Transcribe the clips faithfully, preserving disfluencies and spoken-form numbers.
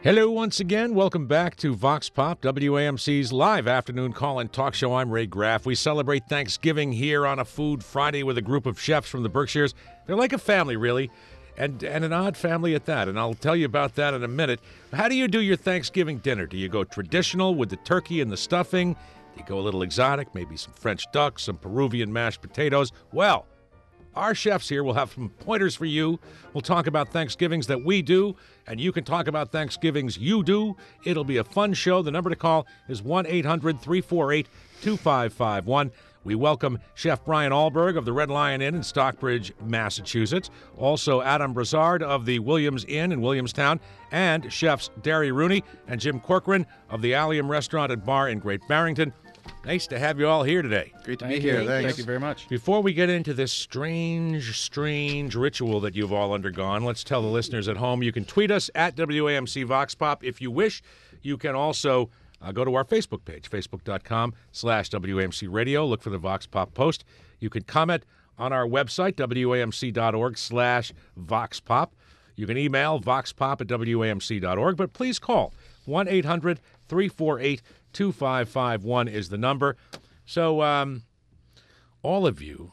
Hello once again. Welcome back to Vox Pop, W A M C's live afternoon call-in talk show. I'm Ray Graff. We celebrate Thanksgiving here on a Food Friday with a group of chefs from the Berkshires. They're like a family, really, and, and an odd family at that, and I'll tell you about that in a minute. How do you do your Thanksgiving dinner? Do you go traditional with the turkey and the stuffing? Do you go a little exotic, maybe some French duck, some Peruvian mashed potatoes? Well, our chefs here will have some pointers for you. We'll talk about Thanksgivings that we do, and you can talk about Thanksgivings you do. It'll be a fun show. The number to call is one eight hundred three four eight two five five one. We welcome Chef Brian Ahlberg of the Red Lion Inn in Stockbridge, Massachusetts. Also Adam Brazard of the Williams Inn in Williamstown, and chefs Derry Rooney and Jim Corcoran of the Allium Restaurant and Bar in Great Barrington. Nice to have you all here today. Great to Thank be you. here. Thanks. Thank you very much. Before we get into this strange, strange ritual that you've all undergone, let's tell the listeners at home you can tweet us at W A M C Vox Pop if you wish. You can also uh, go to our Facebook page, facebook.com slash WAMC Radio. Look for the Vox Pop post. You can comment on our website, WAMC.org slash Vox Pop. You can email voxpop at WAMC dot org, but please call one eight hundred three four eight two five five one is the number. So, um, all of you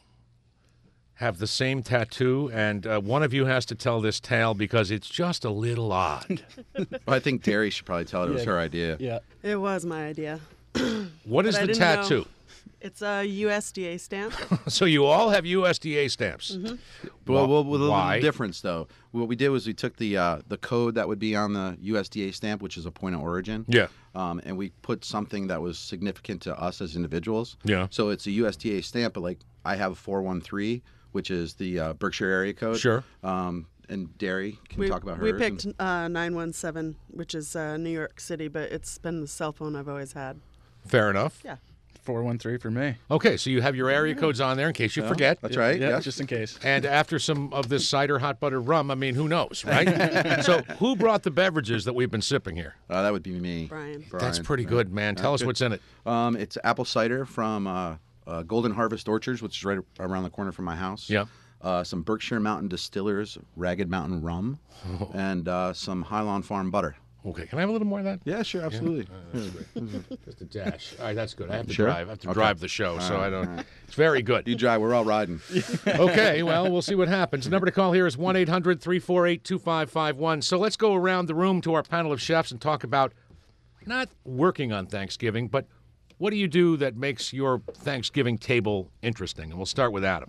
have the same tattoo, and uh, one of you has to tell this tale because it's just a little odd. Well, I think Derry should probably tell it. It was Yeah. her idea. Yeah. It was my idea. What is But I the didn't tattoo? know. It's a U S D A stamp. So you all have U S D A stamps. Mm-hmm. Well, well, with a Why? little difference, though. What we did was we took the uh, the code that would be on the U S D A stamp, which is a point of origin. Yeah. Um, and we put something that was significant to us as individuals. Yeah. So it's a U S D A stamp, but like I have a four one three, which is the uh, Berkshire area code. Sure. Um, and Derry can we, talk about hers. we and- picked uh, nine one seven, which is uh, New York City, but it's been the cell phone I've always had. Fair enough. Yeah. four one three for me. Okay, so you have your area codes on there in case you forget. That's right. Yeah, yes. just in case. And after some of this cider hot butter rum, I mean, who knows, right? So who brought the beverages that we've been sipping here? Uh, that would be me. Brian. That's Brian. pretty Yeah. good, man. Tell Yeah, us good. what's in it. Um, it's apple cider from uh, uh, Golden Harvest Orchards, which is right around the corner from my house. Yeah. Uh, some Berkshire Mountain Distillers Ragged Mountain rum, and uh, some Highland Farm butter. Okay, can I have a little more of that? Yeah, sure, absolutely. Just a dash. All right, that's good. I have to Sure? drive. I have to Okay. drive the show, so All right, I don't. all right. It's very good. You drive. We're all riding. Okay, well, we'll see what happens. The number to call here is one eight hundred three four eight two five five one. So let's go around the room to our panel of chefs and talk about not working on Thanksgiving, but what do you do that makes your Thanksgiving table interesting? And we'll start with Adam.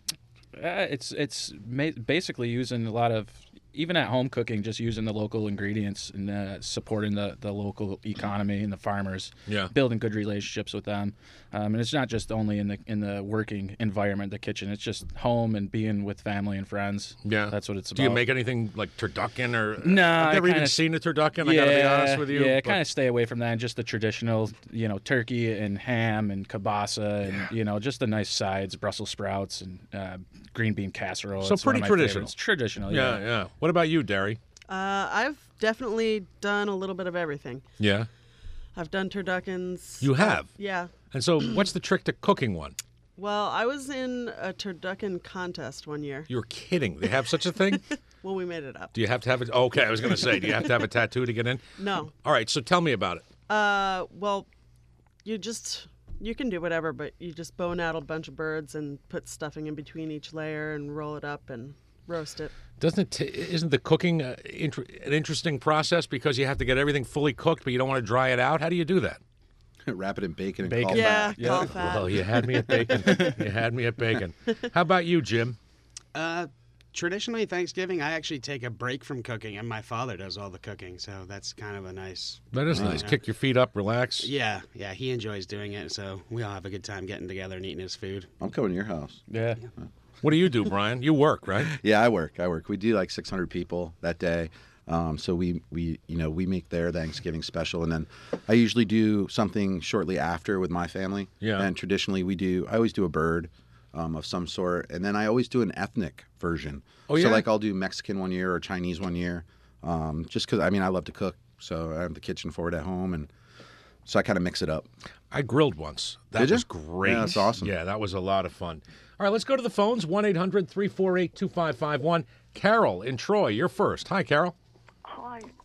Uh, it's it's ma- basically using a lot of, even at home cooking, just using the local ingredients and uh, supporting the, the local economy and the farmers. Yeah. Building good relationships with them, um, and it's not just only in the in the working environment, the kitchen. It's just home and being with family and friends. Yeah. That's what it's about. Do you make anything like turducken or? No, I've I never even kinda- seen a turducken. I got to be honest with you. Yeah, but- kind of stay away from that. And just the traditional, you know, turkey and ham and kielbasa and, you know, just the nice sides, Brussels sprouts and uh, green bean casserole. So It's one pretty of my traditional. favorites. Traditional, Yeah, yeah. yeah. What about you, Derry? Uh, I've definitely done a little bit of everything. Yeah. I've done turduckens. You have? Uh, yeah. And so, what's the trick to cooking one? Well, I was in a turducken contest one year. You're kidding. They have such a thing? Well, we made it up. Do you have to have it? Okay, I was going to say, do you have to have a tattoo to get in? No. All right, so tell me about it. Uh, well, you just you can do whatever, but you just bone out a bunch of birds and put stuffing in between each layer and roll it up and roast it. Doesn't it? T- isn't the cooking uh, inter- an interesting process because you have to get everything fully cooked, but you don't want to dry it out? How do you do that? Wrap it in bacon and Bacon. call Yeah, back. call fat. Well, you had me at bacon. you had me at bacon. How about you, Jim? Uh, traditionally, Thanksgiving, I actually take a break from cooking, and my father does all the cooking, so that's kind of a nice. That is nice. Kick your feet up, relax. Yeah, yeah, he enjoys doing it, so we all have a good time getting together and eating his food. I'm coming to your house. Yeah. What do you do, Brian? You work, right? Yeah, I work. I work. We do like six hundred people that day. Um, so we, we, you know, we make their Thanksgiving special, and then I usually do something shortly after with my family. Yeah. And traditionally, we do. I always do a bird um, of some sort, and then I always do an ethnic version. Oh, yeah? So like I'll do Mexican one year or Chinese one year, um, just because I mean I love to cook, so I have the kitchen for it at home, and so I kind of mix it up. I grilled once. That Did you? was great. Yeah, that's awesome. Yeah, that was a lot of fun. All right, let's go to the phones. one eight hundred three four eight two five five one. Carol in Troy, you're first. Hi, Carol. Hi.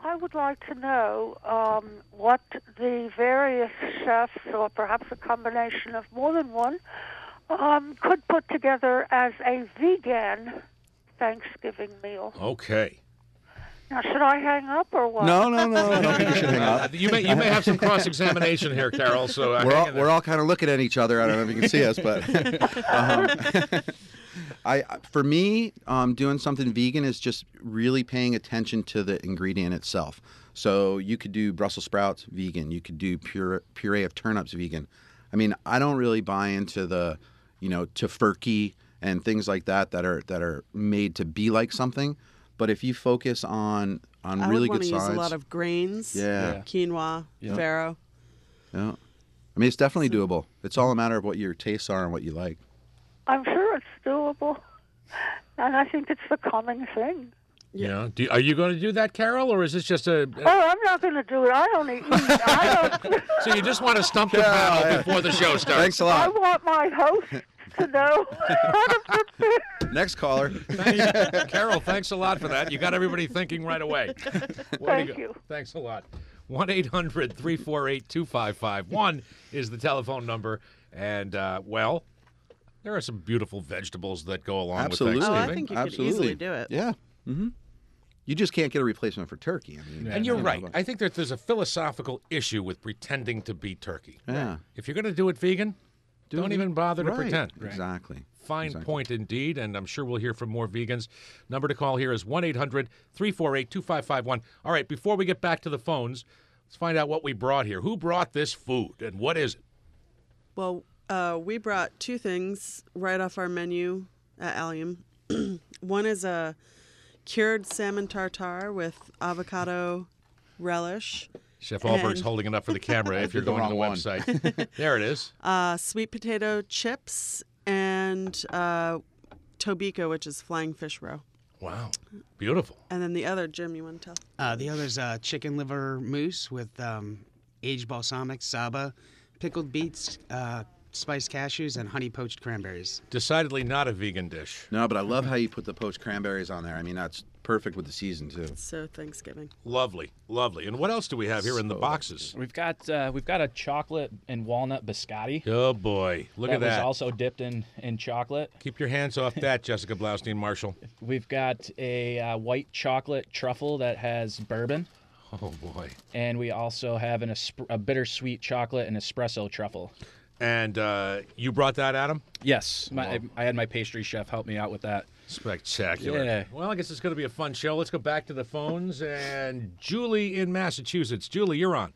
I would like to know um, what the various chefs, or perhaps a combination of more than one, um, could put together as a vegan Thanksgiving meal. Okay. Now, should I hang up or what? No, no, no. I don't think you should hang Uh, up. you may you may have some cross examination here, Carol. So uh, We're hang all, in there. we're all kind of looking at each other. I don't know if you can see us, but um, I, for me, um, doing something vegan is just really paying attention to the ingredient itself. So you could do Brussels sprouts vegan. You could do pure, puree of turnips vegan. I mean, I don't really buy into the, you know, tofurkey and things like that that are that are made to be like something. But if you focus on on I really would want good to use sides, a lot of grains, yeah, Yeah. quinoa, Yeah. farro. yeah. I mean, it's definitely doable. It's all a matter of what your tastes are and what you like. I'm sure it's doable, and I think it's the common thing. Yeah. Do, are you going to do that, Carol, or is this just a? Oh, I'm not going to do it. I only eat. I don't. So you just want to stump the Yeah, panel yeah. before the show starts? Thanks a I lot. want my host to know how to prepare. Next caller. Thanks. Carol, thanks a lot for that. You got everybody thinking right away. Way to Thank go. you. Thanks a lot. one eight hundred three four eight two five five one is the telephone number. And, uh, well, there are some beautiful vegetables that go along Absolutely. with Oh, Thanksgiving. I think you Absolutely. could easily do it. Yeah. Mm-hmm. You just can't get a replacement for turkey. I mean, And you're you know, right. but- I think that there's a philosophical issue with pretending to be turkey. Yeah. If you're going to do it vegan, Do don't it- even bother to right. pretend. Exactly. Fine Exactly. point indeed, and I'm sure we'll hear from more vegans. Number to call here is one eight hundred three four eight two five five one. All right, before we get back to the phones, let's find out what we brought here. Who brought this food, and what is it? Well, uh, we brought two things right off our menu at Allium. One is a cured salmon tartare with avocado relish, Chef Alberg's And- holding it up for the camera if you're did the going to the wrong one. website. There it is. uh, sweet potato chips, and uh, tobiko, which is flying fish roe. Wow. Beautiful. And then the other, Jim, you want to tell? Uh, the other's uh, chicken liver mousse with um, aged balsamic, saba, pickled beets, uh, spiced cashews, and honey poached cranberries. Decidedly not a vegan dish. No, but I love how you put the poached cranberries on there. I mean, that's perfect with the season, too. So Thanksgiving. Lovely, lovely. And what else do we have here in the So boxes? We've got uh, we've got a chocolate and walnut biscotti. Oh, boy. Look that at that. was also dipped in, in chocolate. Keep your hands off that, Jessica Blaustein Marshall. We've got a uh, white chocolate truffle that has bourbon. Oh, boy. And we also have an esp- a bittersweet chocolate and espresso truffle. And uh, you brought that, Adam? Yes, my, I, I had my pastry chef help me out with that. Spectacular. Yeah. Well, I guess it's going to be a fun show. Let's go back to the phones. And Julie in Massachusetts. Julie, you're on.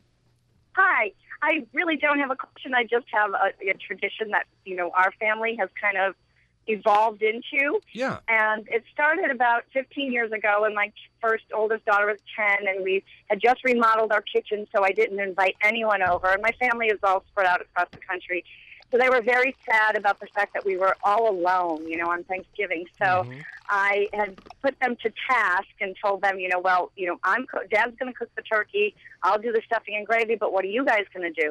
Hi. I really don't have a question. I just have a, a tradition that, you know, our family has kind of evolved into. Yeah. And it started about fifteen years ago when my first oldest daughter was ten, and we had just remodeled our kitchen, so I didn't invite anyone over. And my family is all spread out across the country. So they were very sad about the fact that we were all alone, you know, on Thanksgiving. So Mm-hmm. I had put them to task and told them, you know, well, you know, I'm co- Dad's going to cook the turkey. I'll do the stuffing and gravy, but what are you guys going to do?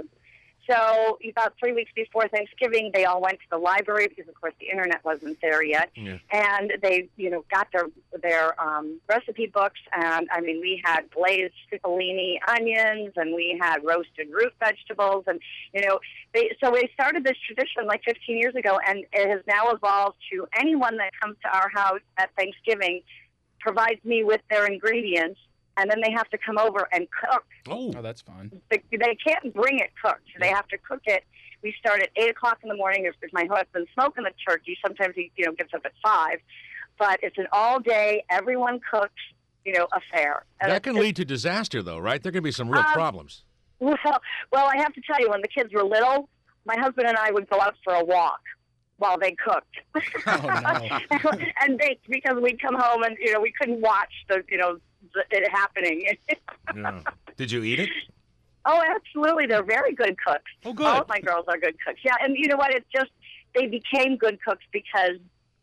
So about three weeks before Thanksgiving, they all went to the library because, of course, the internet wasn't there yet. Yeah. And they, you know, got their their um, recipe books. And, I mean, we had glazed cipollini onions, and we had roasted root vegetables. And, you know, they so we started this tradition like fifteen years ago, and it has now evolved to anyone that comes to our house at Thanksgiving provides me with their ingredients, and then they have to come over and cook. Oh, Oh, that's fun. They, they can't bring it cooked. They have to cook it. We start at eight o'clock in the morning. If, if my husband's smoking the turkey, sometimes he you know gets up at five. But it's an all day, everyone cooks, you know, affair. And that it's can just- lead to disaster, though, right? There can be some real Um, problems. Well, well, I have to tell you, when the kids were little, my husband and I would go out for a walk while they cooked. Oh, no. And they, because we'd come home and, you know, we couldn't watch the, you know, the, it happening. Yeah. Did you eat it? Oh, absolutely. They're very good cooks. Oh, good. All of my girls are good cooks. Yeah, and you know what? It's just, they became good cooks because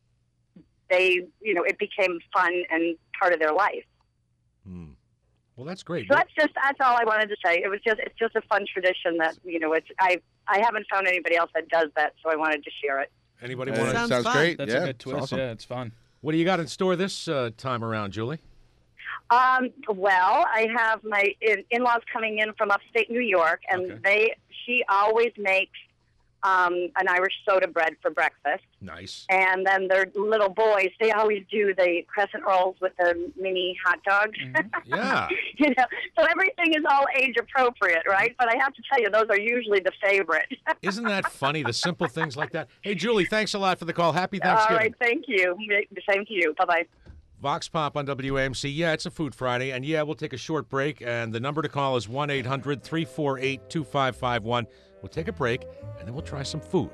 they, you know, it became fun and part of their life. Hmm. Well, that's great. So that's just, that's all I wanted to say. It was just, it's just a fun tradition that, you know, it's, I, I haven't found anybody else that does that, so I wanted to share it. Anybody Uh, want to? Sounds sounds fun. great. That's yeah, a good it's twist. awesome. Yeah, it's fun. What do you got in store this uh, time around, Julie? Um, well, I have my in- in-laws coming in from upstate New York, and Okay. they she always makes um, an Irish soda bread for breakfast. Nice. And then their little boys, they always do the crescent rolls with the mini hot dogs. Yeah. You know, so everything is all age appropriate, right? But I have to tell you, those are usually the favorite. Isn't that funny? The simple things like that. Hey, Julie, thanks a lot for the call. Happy All Thanksgiving. right, thank you. The same to you. Bye-bye. Vox Pop on W A M C. Yeah, it's a Food Friday. And yeah, we'll take a short break. And the number to call is one eight hundred three four eight two five five one. We'll take a break, and then we'll try some food.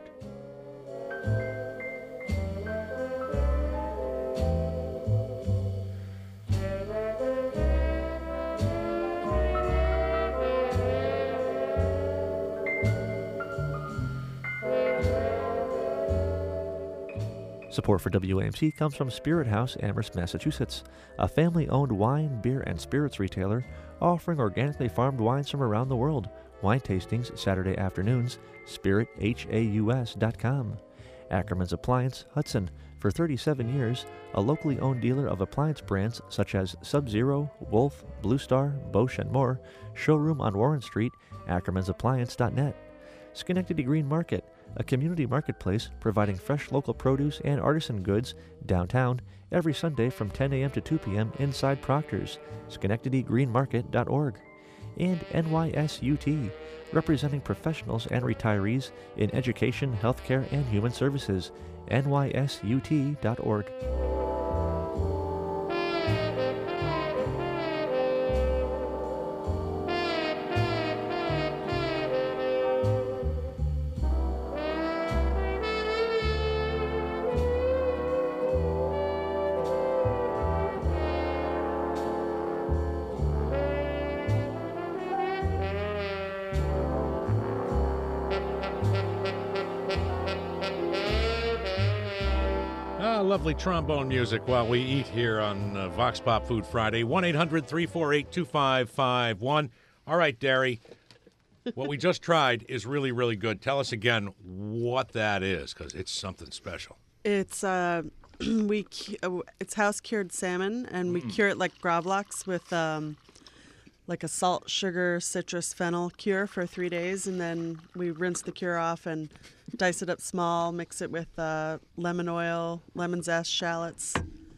Support for W A M C comes from Spirit House, Amherst, Massachusetts, a family-owned wine, beer, and spirits retailer offering organically farmed wines from around the world. Wine tastings Saturday afternoons, spirit haus dot com. Ackerman's Appliance, Hudson, for thirty-seven years, a locally owned dealer of appliance brands such as Sub-Zero, Wolf, Blue Star, Bosch, and more. Showroom on Warren Street, ackermans appliance dot net. Schenectady Green Market, a community marketplace providing fresh local produce and artisan goods downtown every Sunday from ten a.m. to two p.m. inside Proctor's, schenectady green market dot org. And N Y S U T, representing professionals and retirees in education, healthcare, and human services, N Y S U T dot org. Ah, lovely trombone music while we eat here on uh, Vox Pop Food Friday. one eight hundred three four eight two five five one. All right, Derry, what we just tried is really, really good. Tell us again what that is, because it's something special. It's uh, we cu- uh, it's house cured salmon, and we cure it like gravlax with um, like a salt, sugar, citrus, fennel cure for three days, and then we rinse the cure off and dice it up small, mix it with uh, lemon oil, lemon zest, shallots,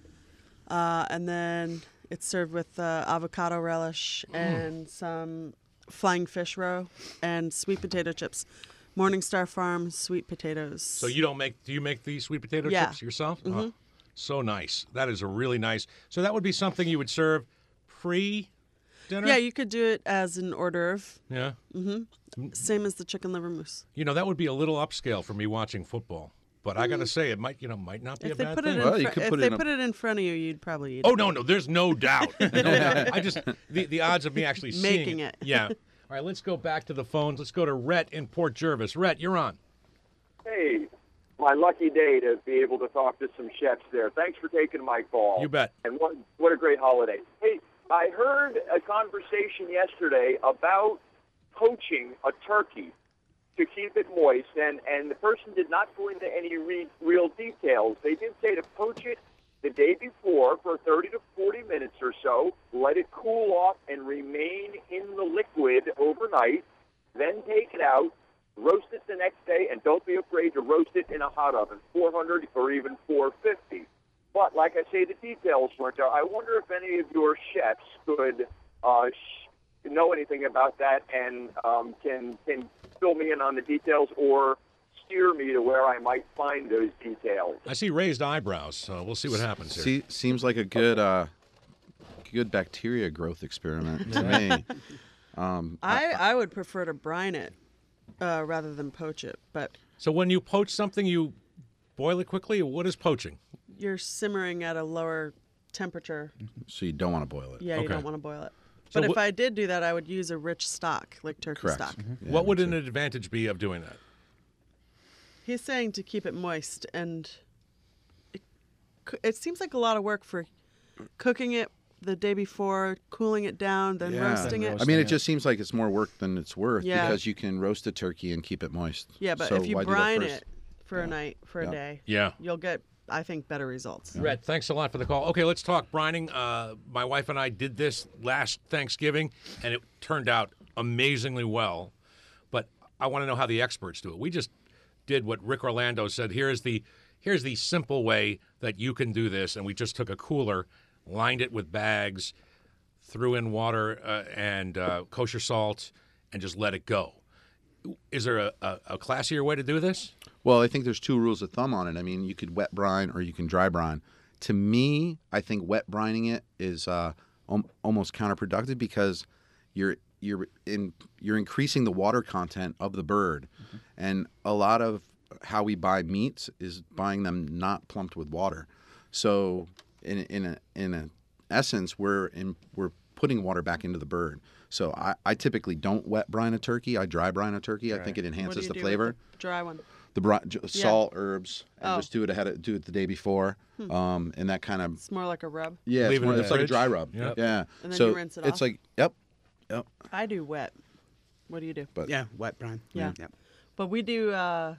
uh, and then it's served with uh, avocado relish and some flying fish roe and sweet potato chips. Morningstar Farm sweet potatoes. So you don't make, do you make these sweet potato Yeah. chips yourself? Oh, so nice. That is a really nice. So that would be something you would serve pre-dinner? Yeah, you could do it as an hors d'oeuvre. Yeah. Same as the chicken liver mousse. You know, that would be a little upscale for me watching football. But I got to say, it might, you know, might not be If a they bad put thing. it in, Well, you fr- could if put it they in a- put it in front of you, you'd probably eat Oh it. no, no, there's no doubt. No doubt. I just the, the odds of me actually seeing Making it. Yeah. All right, let's go back to the phones. Let's go to Rhett in Port Jervis. Rhett, you're on. Hey, my lucky day to be able to talk to some chefs there. Thanks for taking my call. You bet. And what what a great holiday. Hey, I heard a conversation yesterday about poaching a turkey to keep it moist, and, and the person did not go into any re, real details. They did say to poach it the day before for thirty to forty minutes or so, let it cool off and remain in the liquid overnight, then take it out, roast it the next day, and don't be afraid to roast it in a hot oven, four hundred or even four fifty. But like I say, the details weren't there. I wonder if any of your chefs could uh, sh- know anything about that and um, can can fill me in on the details or steer me to where I might find those details. I see raised eyebrows, so we'll see what happens here. See, seems like a good, uh, good bacteria growth experiment to me. Um, I, I would prefer to brine it uh, rather than poach it, but So when you poach something, you boil it quickly? What is poaching? you're simmering at a lower temperature. so you don't want to boil it. Yeah, you Okay. don't want to boil it. So But if wh- I did do that, I would use a rich stock, like turkey Correct. stock. Yeah, what would me an too. advantage be of doing that? He's saying to keep it moist, and it, coo- it seems like a lot of work for cooking it the day before, cooling it down, then Yeah. roasting Then it. I mean, it Yeah. just seems like it's more work than it's worth Yeah. because you can roast a turkey and keep it moist. Yeah, but So if you why do that brine first? it for a night, for Yeah. a day, Yeah. you'll get I think, better results. Rhett, thanks a lot for the call. Okay, let's talk brining. Uh, my wife and I did this last Thanksgiving, and it turned out amazingly well. But I want to know how the experts do it. We just did what Rick Orlando said. Here's the here's the simple way that you can do this, and we just took a cooler, lined it with bags, threw in water uh, and uh, kosher salt, and just let it go. Is there a, a, a classier way to do this? Well, I think there's two rules of thumb on it. I mean, you could wet brine or you can dry brine. To me, I think wet brining it is uh, om- almost counterproductive because you're you're in you're increasing the water content of the bird, mm-hmm. and a lot of how we buy meats is buying them not plumped with water. So, in in a in a essence, we're in we're putting water back into the bird. So I, I typically don't wet brine a turkey. I dry brine a turkey. Right. I think it enhances what do you the do flavor. With the dry one. The bri- salt, herbs, and Oh. just do it ahead of do it the day before, Hmm. um, and that kind of It's more like a rub. yeah, Leave it's, it more, in the it's like a fridge. dry rub. Yep. Yeah, And then so you rinse it it's off? like yep, yep. I do wet. What do you do? But Yeah, wet brine. Yeah. Yep. But we do uh,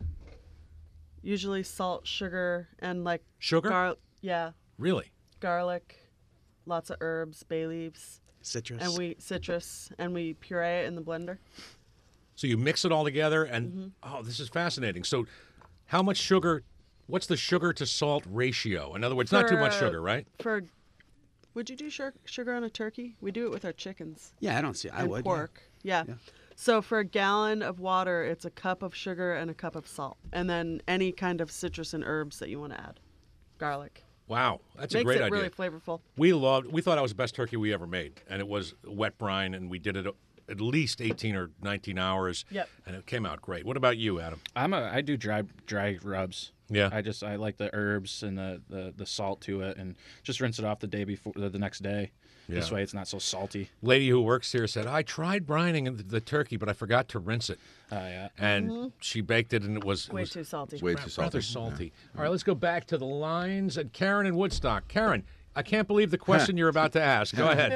usually salt, sugar, and like Sugar? Gar- yeah, Really? garlic, lots of herbs, bay leaves, Citrus. and we citrus, and we puree it in the blender. So you mix it all together, and Mm-hmm. oh, this is fascinating. So, how much sugar? What's the sugar to salt ratio? In other words, not too much For, uh, sugar, right? For, would you do sugar, sugar on a turkey? We do it with our chickens yeah, I don't see. I and would. yeah. pork. Yeah. Yeah. So for a gallon of water, it's a cup of sugar and a cup of salt, and then any kind of citrus and herbs that you want to add, garlic. Wow, that's a Makes great it idea. really flavorful. We loved. We thought it was the best turkey we ever made, and it was wet brine, and we did it at least eighteen or nineteen hours. Yep. And it came out great. What about you, Adam? I'm a I do dry dry rubs. Yeah. I just I like the herbs and the, the, the salt to it, and just rinse it off the day before the next day. This Yeah. way it's not so salty. Lady who works here said, I tried brining the, the turkey, but I forgot to rinse it. Uh, yeah. And she baked it, and it was, it Way was too salty. way too salty. rather salty. All right, let's go back to the lines at Karen in Woodstock. Karen, I can't believe the question you're about to ask. Go ahead.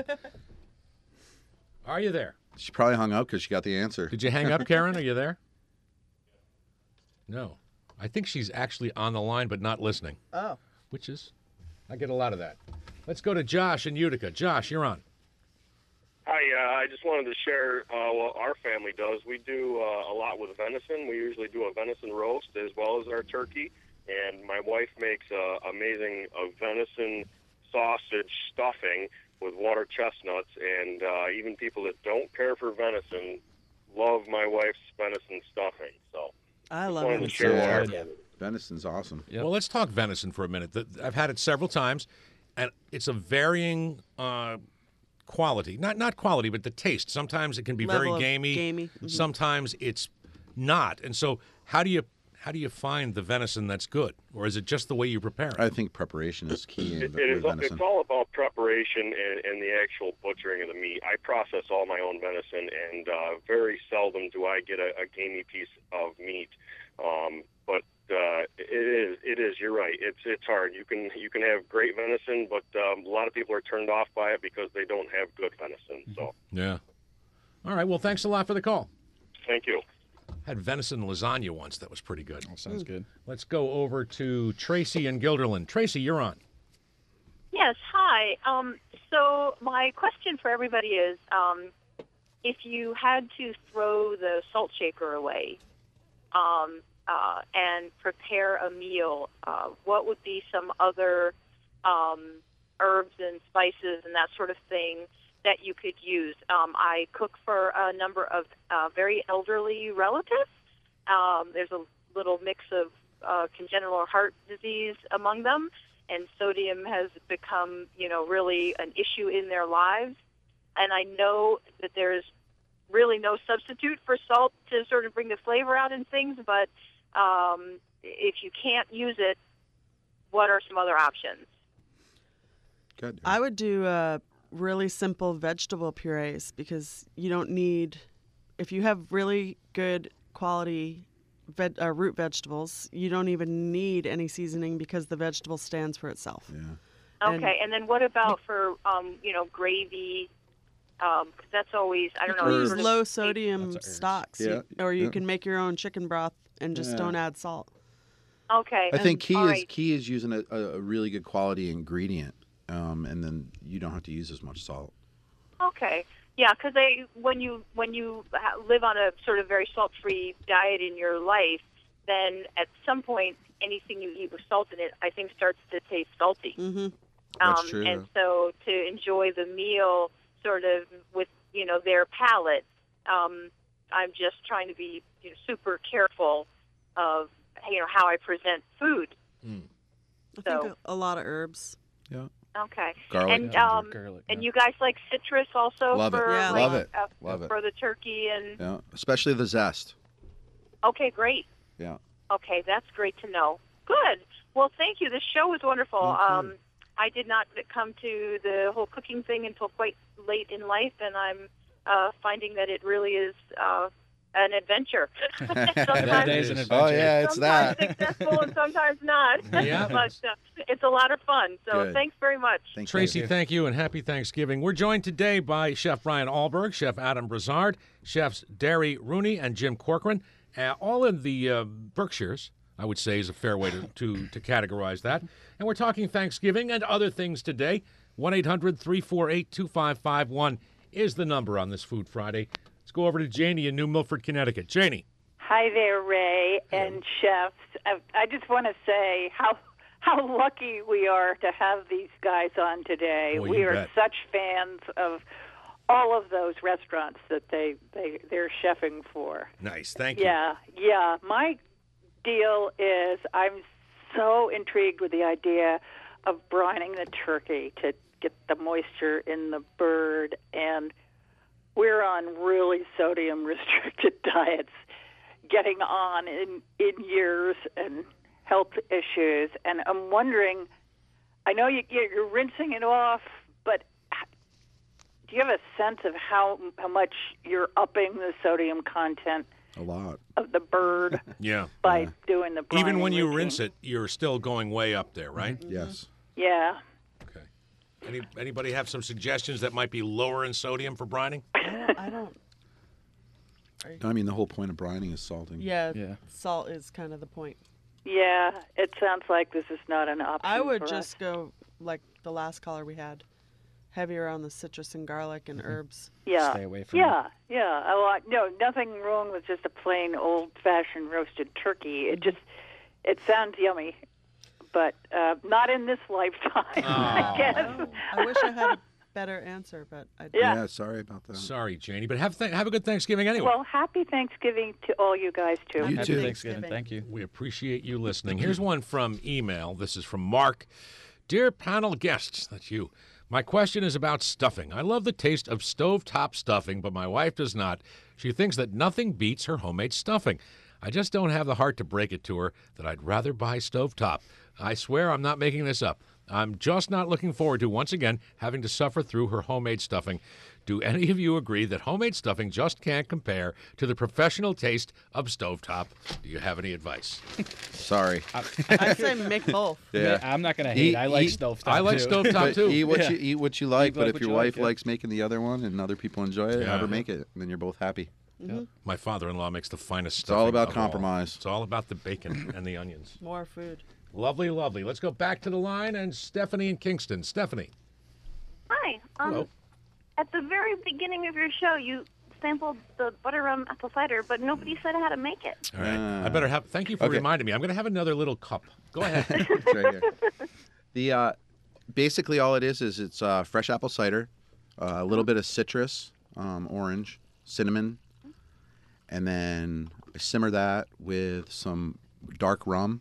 Are you there? She probably hung up because she got the answer. Did you hang up, Karen? Are you there? No. I think she's actually on the line but not listening, Oh. which is, I get a lot of that. Let's go to Josh in Utica. Josh, you're on. Hi, uh, I just wanted to share uh, what our family does. We do uh, a lot with venison. We usually do a venison roast as well as our turkey. And my wife makes uh, amazing uh, venison sausage stuffing with water chestnuts. And uh, even people that don't care for venison love my wife's venison stuffing. So I love wanted to it. share what our good. family does. Venison's awesome. Yep. Well, let's talk venison for a minute. The- I've had it several times, and it's a varying uh, quality. Not not quality, but the taste. Sometimes it can be Level very of gamey. gamey. Mhm. Sometimes it's not. And so, how do you how do you find the venison that's good, or is it just the way you prepare it? I think preparation is key in, It, with it is, venison. it's all about preparation and, and the actual butchering of the meat. I process all my own venison, and uh, very seldom do I get a, a gamey piece of meat. Um, but uh, it is, it is. You're right. It's it's hard. You can you can have great venison, but um, a lot of people are turned off by it because they don't have good venison. So Yeah. All right. Well, thanks a lot for the call. thank you. Had venison lasagna once. That was pretty good. That sounds good. Let's go over to Tracy in Guilderland. Tracy, you're on. Yes, hi. Um, so my question for everybody is, um, if you had to throw the salt shaker away um, uh, and prepare a meal, uh, what would be some other um, herbs and spices and that sort of thing that you could use? Um, I cook for a number of uh, very elderly relatives. Um, there's a little mix of uh, congenital heart disease among them, and sodium has become, you know, really an issue in their lives. And I know that there's really no substitute for salt to sort of bring the flavor out in things, but um, if you can't use it, what are some other options? Good. I would do uh, really simple vegetable purees because you don't need, if you have really good quality veg, uh, root vegetables, you don't even need any seasoning because the vegetable stands for itself. Yeah. And- Okay, and then what about for, um, you know, gravy? Um, 'cause that's always, I You don't can know. use sort of- low sodium Lots of herbs. stocks, Yeah, you- or you yeah. can make your own chicken broth and just Yeah. don't add salt. Okay. I think key All is right. key is using a, a really good quality ingredient, um, and then you don't have to use as much salt. Okay. Yeah, because they when you when you ha- live on a sort of very salt-free diet in your life, then at some point anything you eat with salt in it, I think, starts to taste salty. Mm-hmm. That's um, true. And so to enjoy the meal sort of with you know their palate, um, I'm just trying to be you know, super careful of you know how I present food. Mm. I So- think a, a lot of herbs. Yeah. Okay. Garlic. And Yeah, um, garlic, and yeah. you guys like citrus also Love it. for Yeah, like, Love it. Uh, Love it. for the turkey and Yeah, especially the zest. okay, great. Yeah. Okay, that's great to know. Good. Well, thank you. This show was wonderful. Thank you. Um, I did not come to the whole cooking thing until quite late in life, and I'm uh, finding that it really is uh, an adventure. Every sometimes, day's an Oh, adventure. Oh yeah, it's sometimes that. successful and sometimes not. Yeah. but uh, it's a lot of fun. So Good. thanks very much. Thank Tracy, you. thank you, and happy Thanksgiving. We're joined today by Chef Brian Alberg, Chef Adam Brazard, Chefs Derry Rooney and Jim Corcoran, uh, all in the uh, Berkshires, I would say is a fair way to, to, to categorize that. And we're talking Thanksgiving and other things today. one eight hundred three four eight two five five one is the number on this Food Friday. Let's go over to Janie in New Milford, Connecticut. Janie. Hi there, Ray and chefs. I, I just want to say how how lucky we are to have these guys on today. Well, we you are bet. such fans of all of those restaurants that they, they, they're chefing for. Nice, thank you. Yeah, yeah. My deal is I'm so intrigued with the idea of brining the turkey to get the moisture in the bird, and we're on really sodium restricted diets, getting on in, in years and health issues. And I'm wondering, I know you, you're rinsing it off, but do you have a sense of how how much you're upping the sodium content A lot. of the bird Yeah. by Yeah. doing the brining Even when you routine? rinse it, you're still going way up there, right? Yes. Yeah. Okay. Any, anybody have some suggestions that might be lower in sodium for brining? I don't. I don't I mean, the whole point of brining is salting. yeah, Yeah. salt is kind of the point. Yeah, it sounds like this is not an option. I would for just us. go like the last caller we had, heavier on the citrus and garlic and herbs. yeah, Stay away from yeah, yeah. A lot. No, nothing wrong with just a plain old-fashioned roasted turkey. It just it sounds yummy, but uh, not in this lifetime. I Oh. guess. I wish I had a better answer, but I Yeah. Yeah, sorry about that. Sorry, Janie, but have th- have a good Thanksgiving anyway. Well, happy Thanksgiving to all you guys too. You Happy too. Thanksgiving. Thank you. We appreciate you listening. Here's one from email. This is from Mark. Dear panel guests, that's you. My question is about stuffing. I love the taste of stovetop stuffing, but my wife does not. She thinks that nothing beats her homemade stuffing. I just don't have the heart to break it to her that I'd rather buy stovetop. I swear I'm not making this up. I'm just not looking forward to, once again, having to suffer through her homemade stuffing. Do any of you agree that homemade stuffing just can't compare to the professional taste of stovetop? Do you have any advice? Sorry. I say make both. Yeah. I'm not going to hate. Eat- I like eat- stovetop I like too. stovetop But too. eat what Yeah. you eat what you like. Eat But like if what your you wife like, yeah. likes making the other one and other people enjoy it, Yeah. have her make it, and then you're both happy. My father-in-law makes the finest It's stuffing. all about of all. compromise. It's all about the bacon and the onions. More food. Lovely, lovely. Let's go back to the line and Stephanie in Kingston. Stephanie. Hi. Um, Hello. At the very beginning of your show, you sampled the butter rum apple cider, but nobody said how to make it. All right. Ah. I better have. Thank you for Okay. reminding me. I'm going to have another little cup. Go ahead. It's right here. The uh, basically all it is is it's uh, fresh apple cider, uh, a little bit of citrus, um, orange, cinnamon, and then I simmer that with some dark rum,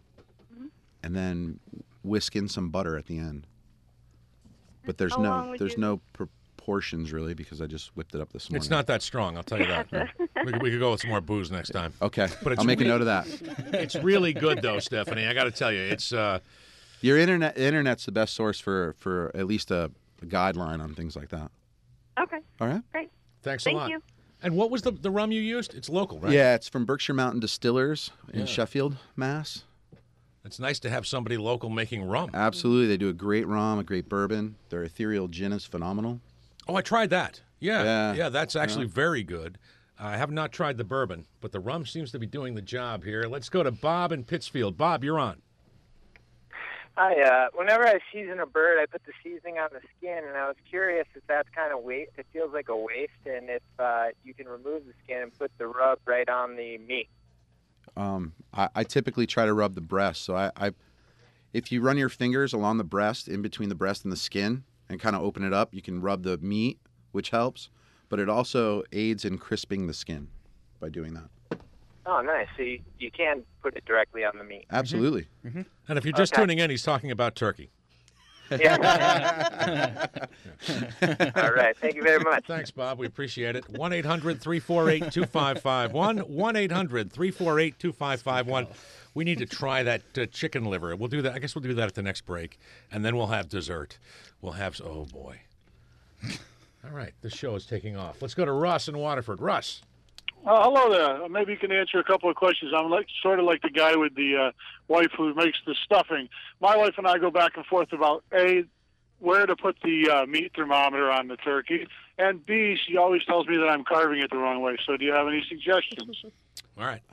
and then whisk in some butter at the end. But there's How long no would there's you- no proportions really because I just whipped it up this morning. It's not that strong, I'll tell you that. we, could- we could go with some more booze next time. Okay, But it's I'll make a re- note of that. It's really good, though, Stephanie. I got to tell you, it's. Uh, Your internet internet's the best source for for at least a, a guideline on things like that. Okay. All right. Great. Thanks Thank a lot. you. And what was the, the rum you used? It's local, right? Yeah, it's from Berkshire Mountain Distillers in Yeah. Sheffield, Mass. It's nice to have somebody local making rum. Absolutely, they do a great rum, a great bourbon. Their ethereal gin is phenomenal. Oh, I tried that. Yeah. Yeah. Yeah, that's actually Yeah. very good. I have not tried the bourbon, but the rum seems to be doing the job here. Let's go to Bob in Pittsfield. Bob, you're on. Hi. Uh, whenever I season a bird, I put the seasoning on the skin, and I was curious if that's kind of waste. It feels like a waste, and if uh, you can remove the skin and put the rub right on the meat. Um, I, I typically try to rub the breast. So I, I, if you run your fingers along the breast, in between the breast and the skin, and kind of open it up, you can rub the meat, which helps. But it also aids in crisping the skin by doing that. Oh, nice. So you, you can put it directly on the meat. Absolutely. Mm-hmm. And if you're just Okay. tuning in, he's talking about turkey. Yeah. All right. Thank you very much. Thanks, Bob. We appreciate it. one eight hundred three four eight two five five one. one eight hundred three four eight two five five one. We need to try that uh, chicken liver. We'll do that. I guess we'll do that at the next break. And then we'll have dessert. We'll have, oh, boy. All right. This show is taking off. Let's go to Russ in Waterford. Russ. Uh, hello there. Maybe you can answer a couple of questions. I'm like sort of like the guy with the uh, wife who makes the stuffing. My wife and I go back and forth about A, where to put the uh, meat thermometer on the turkey, and B, she always tells me that I'm carving it the wrong way. So do you have any suggestions? All right.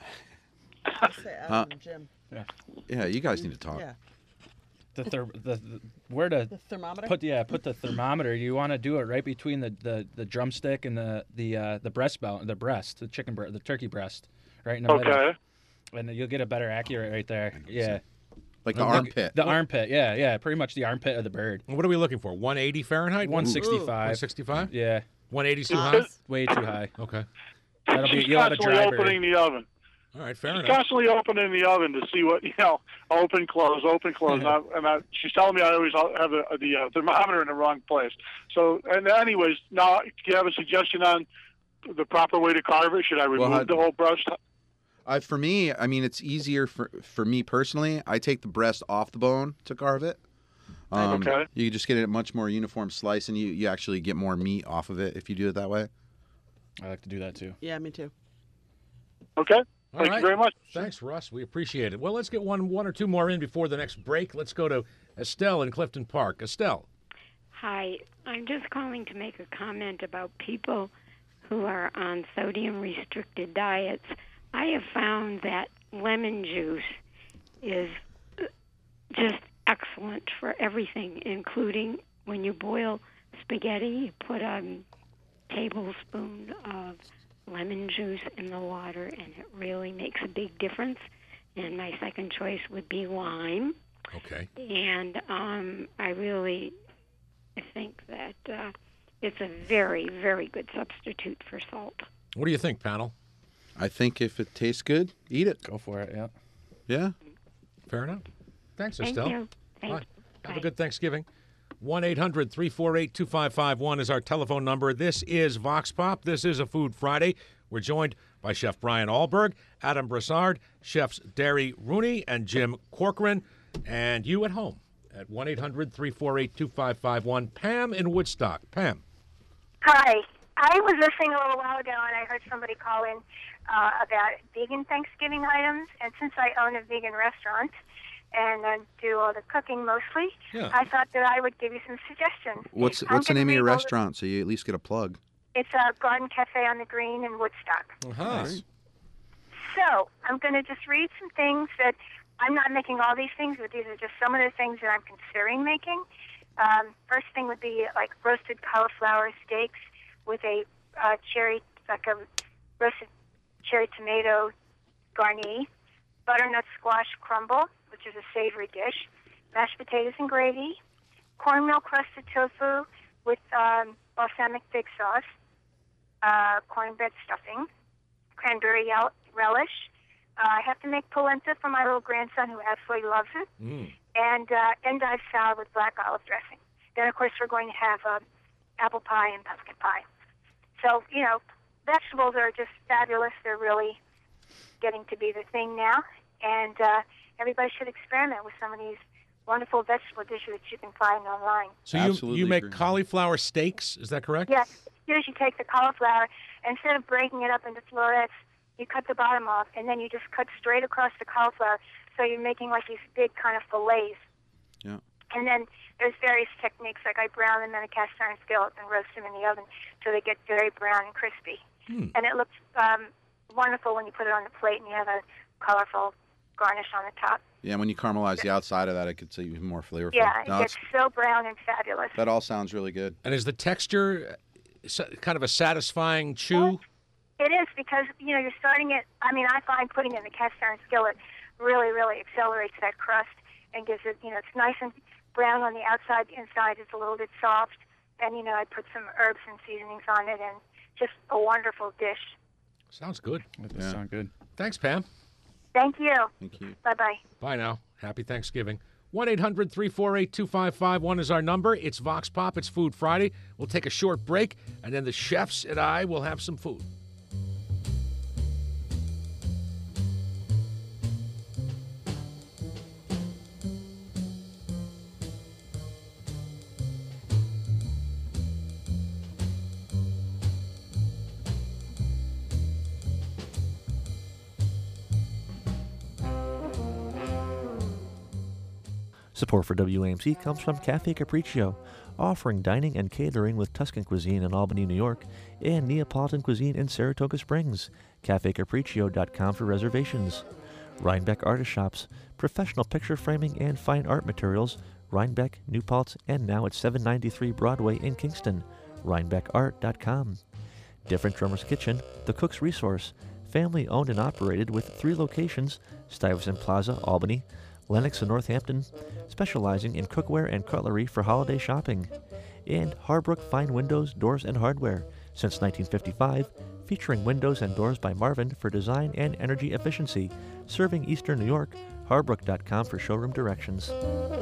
Say Uh, Adam and Jim. Yeah. Yeah, you guys need to talk. Yeah. The, ther- the, the where to The thermometer? put yeah put the thermometer. You want to do it right between the, the, the drumstick and the the uh, the breastbone, the breast, the chicken breast, the turkey breast, right in the middle. Okay. And you'll get a better accurate right there. Yeah. Like the armpit. The armpit, yeah, yeah, pretty much the armpit of the bird. What are we looking for? one eighty Fahrenheit? one sixty-five. one sixty-five? Yeah. one eighty too high? Way too high. Okay. That'll be She's you'll have a constantly dry bird. opening the oven. All right, fair She's enough. constantly opening the oven to see what, you know, open, close, open, close. and I, and I, she's telling me I always have the, the uh, thermometer in the wrong place. So, and anyways, now, do you have a suggestion on the proper way to carve it? Should I remove Well, I- the whole breast? I, for me, I mean, it's easier for for me personally. I take the breast off the bone to carve it. Um, Okay. You just get a much more uniform slice, and you, you actually get more meat off of it if you do it that way. I like to do that too. Yeah, me too. Okay. All Thank right. you very much. Thanks, Russ. We appreciate it. Well, let's get one one or two more in before the next break. Let's go to Estelle in Clifton Park. Estelle. Hi, I'm just calling to make a comment about people who are on sodium-restricted diets. I have found that lemon juice is just excellent for everything, including when you boil spaghetti, you put a tablespoon of lemon juice in the water, and it really makes a big difference. And my second choice would be lime. Okay. And um, I really think that uh, it's a very, very good substitute for salt. What do you think, panel? I think if it tastes good, eat it. Go for it, yeah. Yeah. Fair enough. Thanks, Thank Estelle. you. Thank Bye. Have a Bye. good Thanksgiving. one eight hundred three four eight two five five one is our telephone number. This is Vox Pop. This is a Food Friday. We're joined by Chef Brian Allberg, Adam Brassard, Chefs Derry Rooney, and Jim Corcoran, and you at home at one eight hundred three four eight two five five one. Pam in Woodstock. Pam. Hi. I was listening a little while ago, and I heard somebody call in uh, about vegan Thanksgiving items. And since I own a vegan restaurant and uh, do all the cooking mostly, Yeah. I thought that I would give you some suggestions. What's I'm what's the gonna name of your read all the- restaurant so you at least get a plug? It's a Garden Cafe on the Green in Woodstock. Uh-huh. So I'm going to just read some things that I'm not making all these things, but these are just some of the things that I'm considering making. Um, first thing would be like roasted cauliflower steaks with a uh, cherry, like a roasted cherry tomato garni, butternut squash crumble, which is a savory dish, mashed potatoes and gravy, cornmeal crusted tofu with um, balsamic fig sauce, uh, cornbread stuffing, cranberry yel- relish. Uh, I have to make polenta for my little grandson who absolutely loves it, Mm. and uh, endive salad with black olive dressing. Then, of course, we're going to have uh, apple pie and pumpkin pie. So, you know, vegetables are just fabulous. They're really getting to be the thing now, and uh, everybody should experiment with some of these wonderful vegetable dishes that you can find online. So you, you make cauliflower steaks, is that correct? Yes. Here's you take the cauliflower, instead of breaking it up into florets, you cut the bottom off, and then you just cut straight across the cauliflower. So you're making like these big kind of fillets. Yeah. And then there's various techniques, like I brown them in a cast iron skillet and roast them in the oven so they get very brown and crispy. and it looks um, wonderful when you put it on the plate and you have a colorful garnish on the top. Yeah, when you caramelize the outside of that, it gets even more flavorful. Yeah, it No, gets it's- so brown and fabulous. that all sounds really good. And is the texture uh, sa- kind of a satisfying chew? It is because, you know, you're starting it, I mean, I find putting it in the cast iron skillet really, really accelerates that crust and gives it, you know, it's nice and brown on the outside. The inside is a little bit soft. And, you know, I put some herbs and seasonings on it, and just a wonderful dish. Sounds good. That does sound good. Thanks, Pam. Thank you. Thank you. Bye-bye. Bye now. Happy Thanksgiving. one eight hundred three four eight two five five one is our number. It's Vox Pop. It's Food Friday. We'll take a short break, and then the chefs and I will have some food. Support for W A M C comes from Cafe Capriccio, offering dining and catering with Tuscan cuisine in Albany, New York, and Neapolitan cuisine in Saratoga Springs. cafe capriccio dot com for reservations. Rhinebeck Artist Shops, professional picture framing and fine art materials, Rhinebeck, New Paltz, and now at seven ninety-three Broadway in Kingston. rhinebeck art dot com. Different Drummer's Kitchen, the Cook's Resource, family owned and operated with three locations, Stuyvesant Plaza, Albany, Lenox in Northampton, specializing in cookware and cutlery for holiday shopping. And Harbrook Fine Windows, Doors, and Hardware, since nineteen fifty-five, featuring windows and doors by Marvin for design and energy efficiency, serving Eastern New York. harbrook dot com for showroom directions.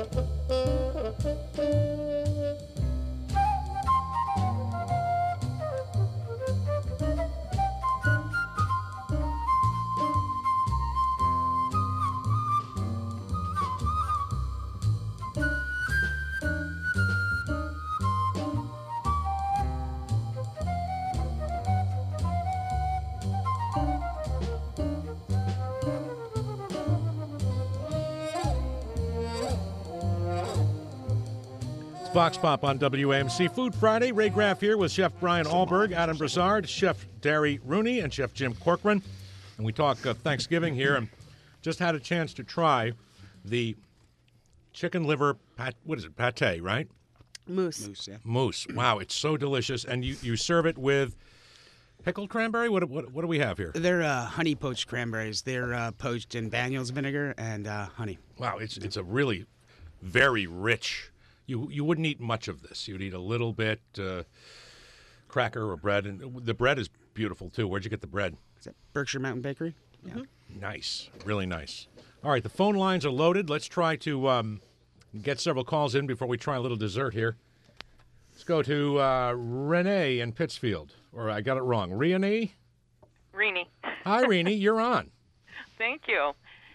Vox Pop on W A M C Food Friday. Ray Graff here with Chef Brian Allberg, Adam Broussard, Chef Derry Rooney, and Chef Jim Corcoran. And we talk uh, Thanksgiving here, and just had a chance to try the chicken liver, pat, what is it, pate, right? Mousse. Mousse, yeah. Mousse. Wow, it's so delicious. And you, you serve it with pickled cranberry? What, what, what do we have here? They're uh, honey poached cranberries. They're uh, poached in Banyuls vinegar and uh, honey. Wow, it's it's a really very rich. You you wouldn't eat much of this. You'd eat a little bit, uh, cracker or bread, and the bread is beautiful too. Where'd you get the bread? Is that Berkshire Mountain Bakery? Yeah. Nice, really nice. All right, the phone lines are loaded. Let's try to um, get several calls in before we try a little dessert here. Let's go to uh, Renee in Pittsfield, or I got it wrong. Renee? Renee. Hi, Renee. You're on. Thank you.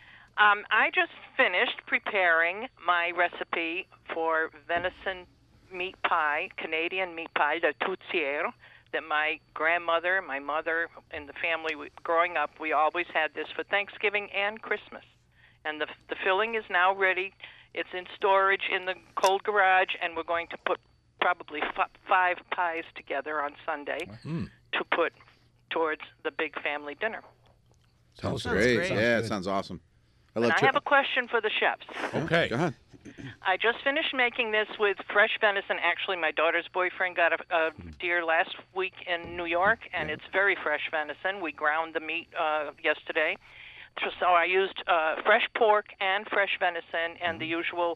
Um, I just finished preparing my recipe for venison meat pie, Canadian meat pie, the tourtière, that my grandmother, my mother, and the family, we, growing up, we always had this for Thanksgiving and Christmas. And the, the filling is now ready. It's in storage in the cold garage, and we're going to put probably f- five pies together on Sunday Mm. to put towards the big family dinner. Sounds, Sounds great. great. Yeah, Sounds it sounds awesome. I And love I chi- have a question for the chefs. Okay. Go ahead. I just finished making this with fresh venison. Actually, my daughter's boyfriend got a, a deer last week in New York, and it's very fresh venison. We ground the meat uh, yesterday. So, so I used uh, fresh pork and fresh venison and the usual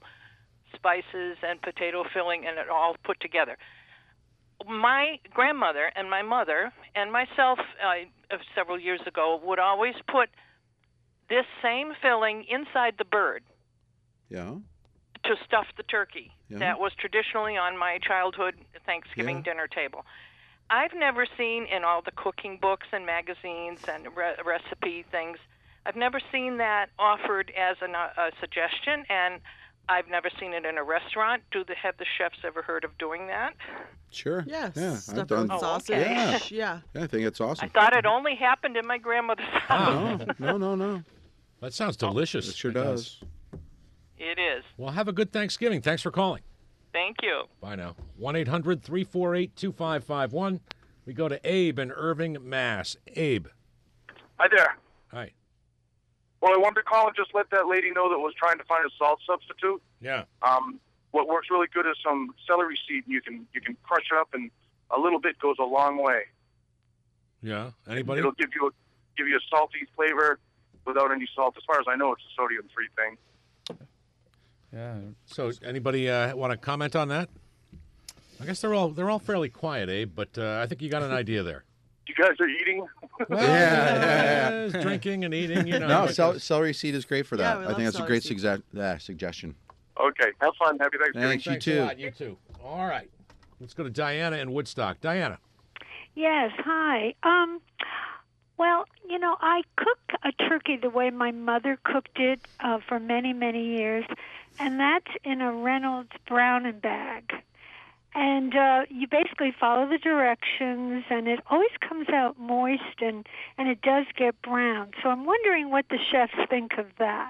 spices and potato filling, and it all put together. My grandmother and my mother and myself uh, several years ago would always put this same filling inside the bird Yeah. to stuff the turkey. Yeah. That was traditionally on my childhood Thanksgiving Yeah. dinner table. I've never seen in all the cooking books and magazines and re- recipe things, I've never seen that offered as an, uh, a suggestion, and I've never seen it in a restaurant. Do the, have the chefs ever heard of doing that? Sure. Yes. Yeah. Stuff I've it done. with Oh, sausage. okay. Yeah. Yeah. Yeah, I think it's I awesome. thought it only happened in my grandmother's house. No, no, no, no. That sounds delicious. It sure does. It is. Well, have a good Thanksgiving. Thanks for calling. Thank you. Bye now. one eight hundred three four eight two five five one. We go to Abe in Irving, Mass. Abe. Hi there. Hi. Well, I wanted to call and just let that lady know that was trying to find a salt substitute. Yeah. Um, what works really good is some celery seed. You can you can crush it up, and a little bit goes a long way. Yeah. Anybody? It'll give you a give you a salty flavor without any salt. As far as I know, it's a sodium-free thing. Yeah. So, anybody uh, want to comment on that? I guess they're all they're all fairly quiet, Abe, but uh, I think you got an idea there. You guys are eating. Well, yeah, yeah, yeah. Drinking and eating, you know. No, cel- celery seed is great for Yeah, that. we I love think that's a celery great seed. sugge- uh, suggestion. Okay. Have fun. Happy Thanksgiving. Thanks, you Thanks too. a lot. You too. All right. Let's go to Diana in Woodstock. Diana. Yes, hi. Um, well, you know, I cook a turkey the way my mother cooked it uh, for many, many years, and that's in a Reynolds Browning bag. And uh, you basically follow the directions, and it always comes out moist, and, and it does get brown. So I'm wondering what the chefs think of that.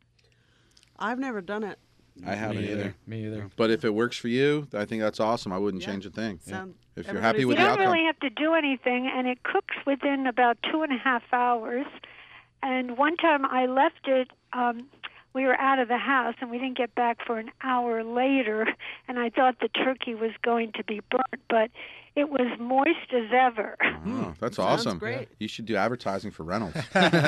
I've never done it. I haven't Me either. either. Me either. But if it works for you, I think that's awesome. I wouldn't Yeah. change a thing. Sound- If you're everybody's- happy with You the don't outcome. really have to do anything, and it cooks within about two and a half hours. And one time I left it, um, we were out of the house, and we didn't get back for an hour later, and I thought the turkey was going to be burnt, but it was moist as ever. Oh, that's Sounds awesome. great. You should do advertising for Reynolds.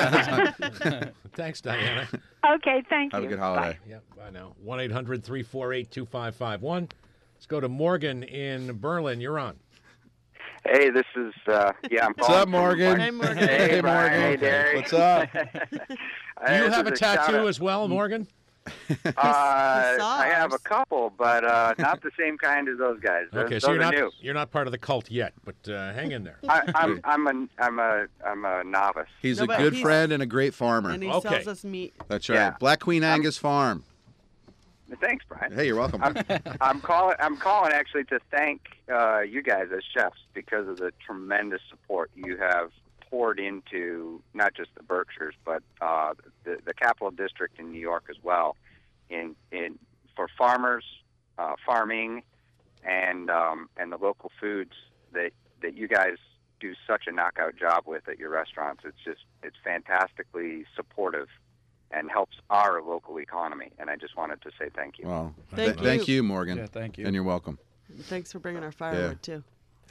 Thanks, Diana. Okay, thank Have you. a good holiday. Yep, I know. one eight hundred three four eight two five five one. Let's go to Morgan in Berlin. You're on. Hey, this is uh, yeah. I'm What's calling up, Morgan? from- Hey, Morgan. Hey, Hey, Brian. Morgan. Hey, Derek. What's up? Do you have a tattoo As as well, Morgan? uh, I have a ours. couple, but uh, not the same kind as those guys. Those, Okay, those so you're are not new. you're not part of the cult yet, but uh, hang in there. I, I'm I'm a I'm a I'm a novice. He's No, a but good he's- friend and a great farmer. And he Okay. sells us meat. That's right. Yeah. Black Queen Angus Farm. Thanks, Brian. Hey, you're welcome. I'm, I'm calling. I'm calling actually to thank uh, you guys as chefs because of the tremendous support you have poured into not just the Berkshires, but uh, the, the Capital District in New York as well, in in for farmers, uh, farming, and um, and the local foods that that you guys do such a knockout job with at your restaurants. It's just it's fantastically supportive and helps our local economy. And I just wanted to say thank you. Well, Thank th- thank you. you, Morgan. Yeah, thank you. And you're welcome. Thanks for bringing our firewood, too.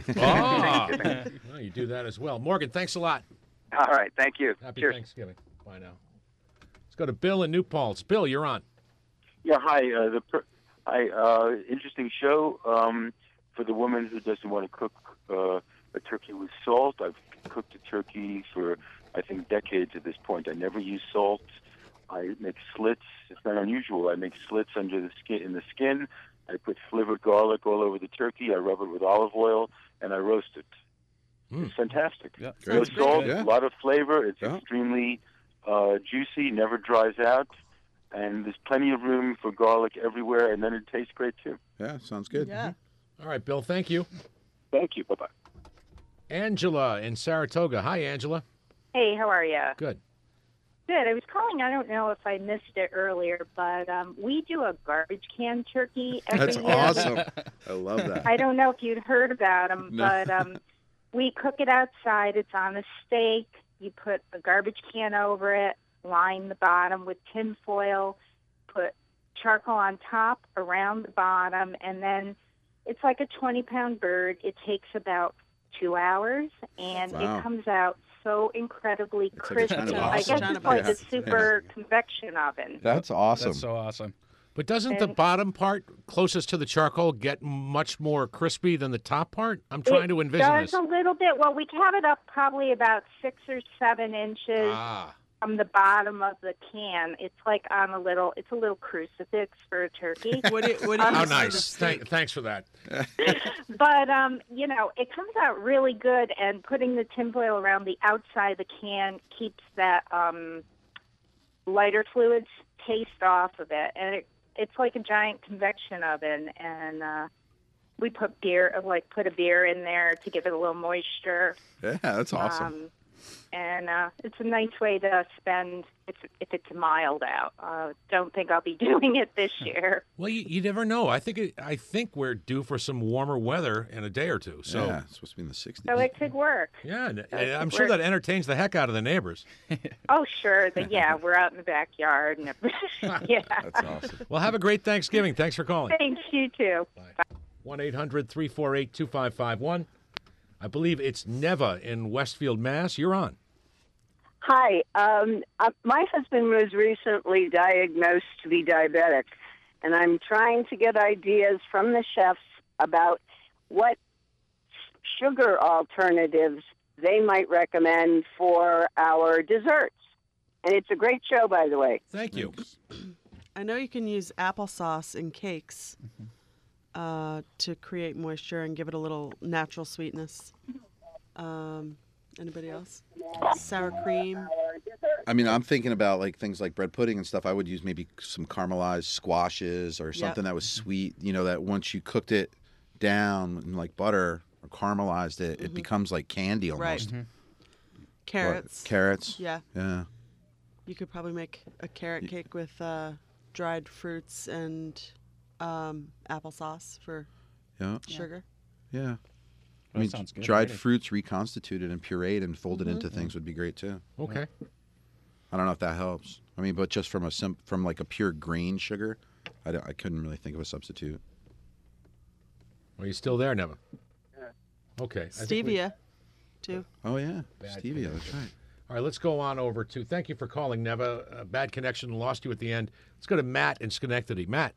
Oh, well, you do that as well. Morgan, thanks a lot. All right, thank you. Happy Cheers. Thanksgiving. Bye now. Let's go to Bill in New Paltz. Bill, you're on. Yeah, hi. Uh, the per- I uh, interesting show um, for the woman who doesn't want to cook uh, a turkey with salt. I've cooked a turkey for I think decades at this point. I never use salt. I make slits. It's not unusual. I make slits under the skin in the skin. I put flavored garlic all over the turkey. I rub it with olive oil and I roast it. Mm. It's fantastic. Yeah. No Sounds great. salt, Yeah. a lot of flavor. It's Yeah. extremely uh, juicy, never dries out, and there's plenty of room for garlic everywhere, and then it tastes great too. Yeah, sounds good. Yeah. All right, Bill, thank you. Thank you. Bye bye. Angela in Saratoga. Hi, Angela. Hey, how are you? Good. Good. I was calling. I don't know if I missed it earlier, but um, we do a garbage can turkey every That's year. awesome. I love that. I don't know if you'd heard about them, No. but um, we cook it outside. It's on a stake. You put a garbage can over it, line the bottom with tin foil, put charcoal on top around the bottom, and then it's like a twenty-pound bird. It takes about two hours, and Wow. it comes out so incredibly It's like a crispy. China I box. guess China it's like box. a super convection oven. That's awesome. That's so awesome. But doesn't the And- bottom part closest to the charcoal get much more crispy than the top part? I'm trying to envision It this. does a little bit. Well, we have it up probably about six or seven inches Ah. from the bottom of the can. It's like on a little. It's a little crucifix for a turkey. What do you, what do you Um, How use for the nice. steak? Thank, thanks for that. But um, you know, it comes out really good, and putting the tinfoil around the outside of the can keeps that um, lighter fluids taste off of it, and it, it's like a giant convection oven. And uh, we put beer, like put a beer in there to give it a little moisture. Yeah, that's awesome. Um, And uh, it's a nice way to spend if, if it's mild out. Uh, don't think I'll be doing it this year. Well, you, you never know. I think it, I think we're due for some warmer weather in a day or two. So yeah, it's supposed to be in the sixties. So it could work. Yeah, and, So it and I'm could sure work. that entertains the heck out of the neighbors. Oh, sure. The, yeah, we're out in the backyard. And yeah. That's awesome. Well, have a great Thanksgiving. Thanks for calling. Thanks, you too. one eight hundred three four eight two five five one. I believe it's Neva in Westfield, Mass. You're on. Hi. Um, uh, my husband was recently diagnosed to be diabetic, and I'm trying to get ideas from the chefs about what sugar alternatives they might recommend for our desserts. And it's a great show, by the way. Thank you. I know you can use applesauce in cakes uh, to create moisture and give it a little natural sweetness. Um, anybody else? Sour cream. I mean, I'm thinking about like things like bread pudding and stuff. I would use maybe some caramelized squashes or something that was sweet. You know, that once you cooked it down in like butter or caramelized it, it Mhm. becomes like candy Right. almost. Mhm. Carrots. What, carrots. Yeah. Yeah. You could probably make a carrot cake with uh, dried fruits and um, applesauce for Yeah. sugar. Yeah. I That mean, sounds good dried already. fruits reconstituted and pureed and folded Mhm. into things would be great too. Okay. I don't know if that helps. I mean, but just from a sim- from like a pure grain sugar, I, don't- I couldn't really think of a substitute. Are you still there, Neva? Okay. I think we- Stevia, too. Oh yeah, Bad stevia. That's connection. right. All right, let's go on over to. Thank you for calling, Neva. Uh, bad connection, lost you at the end. Let's go to Matt in Schenectady. Matt.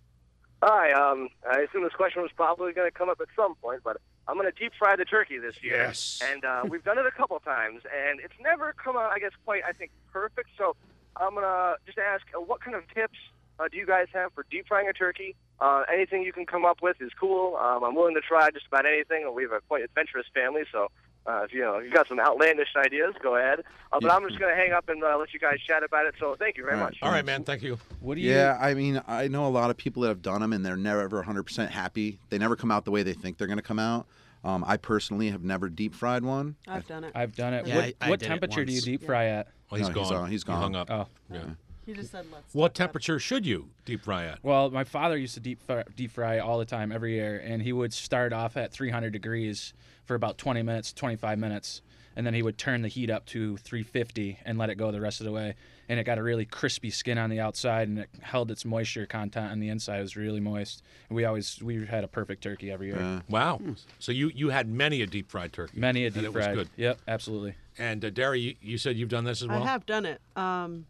Hi. Um, I assume this question was probably going to come up at some point, but I'm going to deep fry the turkey this year. Yes. And uh, we've done it a couple times, and it's never come out, I guess, quite, I think, perfect. So I'm going to just ask, uh, what kind of tips uh, do you guys have for deep frying a turkey? Uh, anything you can come up with is cool. Um, I'm willing to try just about anything. We have a quite adventurous family, so uh, if you know if you got some outlandish ideas, go ahead. Uh, but I'm just going to hang up and uh, let you guys chat about it. So thank you very All right. much. All right, man. Thank you. What do you? Yeah, I mean, I know a lot of people that have done them, and they're never ever one hundred percent happy. They never come out the way they think they're going to come out. Um, I personally have never deep fried one. I've done it. I've done it. Yeah, what I- I what did it temperature do you once. deep Yeah. fry at? Well, he's No, gone. he's, uh, he's He gone. hung up. Oh. Yeah. He just said let's. What talk about it. temperature should you deep fry at? Well, my father used to deep fry, deep fry all the time, every year, and he would start off at three hundred degrees for about twenty minutes, twenty-five minutes, and then he would turn the heat up to three fifty and let it go the rest of the way. And it got a really crispy skin on the outside, and it held its moisture content on the inside. It was really moist. And we always we had a perfect turkey every year. Uh, Wow. So you, you had many a deep fried turkey. Many a and deep it was fried. good. Yep, absolutely. And uh, Derry, you, you said you've done this as well? I have done it. Um,